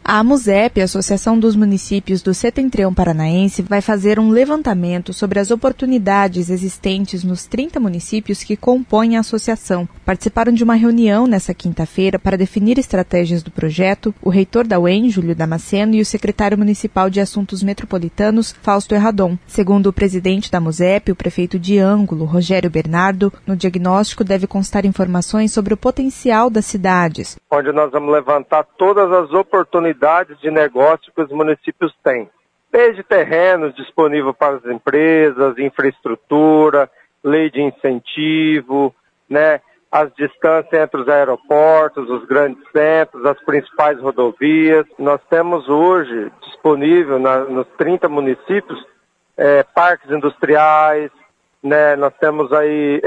A AMUSEP, a Associação dos Municípios do Setentrião Paranaense, vai fazer um levantamento sobre as oportunidades existentes nos 30 municípios que compõem a associação. Participaram de uma reunião nesta quinta-feira para definir estratégias do projeto o reitor da UEM, Júlio Damasceno, e o secretário municipal de Assuntos Metropolitanos, Fausto Erradon. Segundo o presidente da AMUSEP, o prefeito de Ângulo, Rogério Bernardo, no diagnóstico deve constar informações sobre o potencial das cidades, onde nós vamos levantar todas as oportunidades de negócio que os municípios têm, desde terrenos disponíveis para as empresas, infraestrutura, lei de incentivo, as distâncias entre os aeroportos, os grandes centros, as principais rodovias. Nós temos hoje disponível nos 30 municípios parques industriais, nós temos aí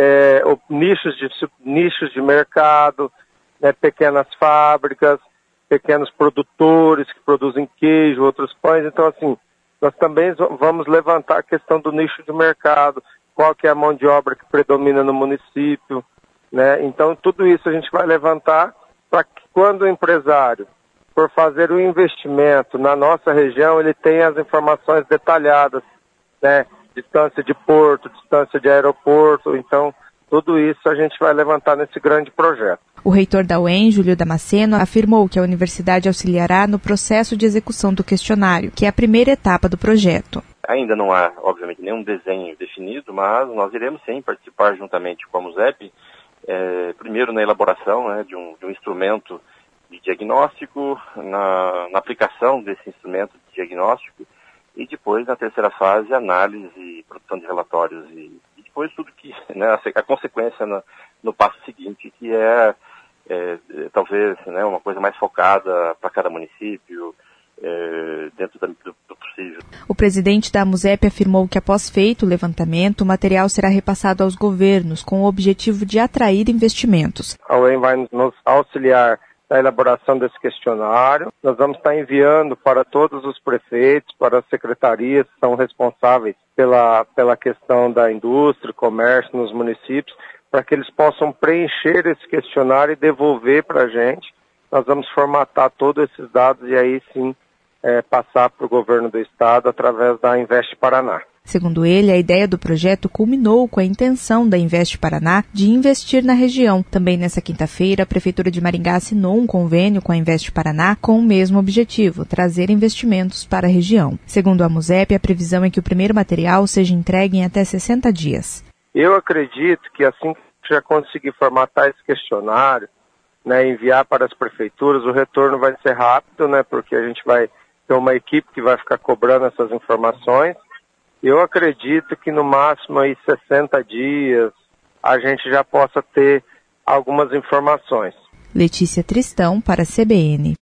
nichos de mercado, pequenas fábricas, pequenos produtores que produzem queijo, outros pães. Então, assim, nós também vamos levantar a questão do nicho de mercado, qual que é a mão de obra que predomina no município, Então, tudo isso a gente vai levantar para que quando o empresário for fazer o investimento na nossa região, ele tenha as informações detalhadas, distância de porto, distância de aeroporto. Então, tudo isso a gente vai levantar nesse grande projeto. O reitor da UEM, Júlio Damasceno, afirmou que a universidade auxiliará no processo de execução do questionário, que é a primeira etapa do projeto. Ainda não há, obviamente, nenhum desenho definido, mas nós iremos sim participar juntamente com a AMUSEP, primeiro na elaboração de um instrumento de diagnóstico, na aplicação desse instrumento de diagnóstico e depois, na terceira fase, análise e produção de relatórios e depois tudo que, a consequência no passo seguinte, que é talvez uma coisa mais focada para cada município, dentro do possível. O presidente da AMUSEP afirmou que após feito o levantamento, o material será repassado aos governos com o objetivo de atrair investimentos. A UEM vai nos auxiliar na elaboração desse questionário. Nós vamos estar enviando para todos os prefeitos, para as secretarias que são responsáveis pela questão da indústria, comércio nos municípios, para que eles possam preencher esse questionário e devolver para a gente. Nós vamos formatar todos esses dados e aí sim passar para o governo do estado através da Invest Paraná. Segundo ele, a ideia do projeto culminou com a intenção da Invest Paraná de investir na região. Também nesta quinta-feira, a Prefeitura de Maringá assinou um convênio com a Invest Paraná com o mesmo objetivo, trazer investimentos para a região. Segundo a AMUSEP, a previsão é que o primeiro material seja entregue em até 60 dias. Eu acredito que assim que já conseguir formatar esse questionário, enviar para as prefeituras, o retorno vai ser rápido, porque a gente vai ter uma equipe que vai ficar cobrando essas informações. Eu acredito que no máximo aí 60 dias a gente já possa ter algumas informações. Letícia Tristão para a CBN.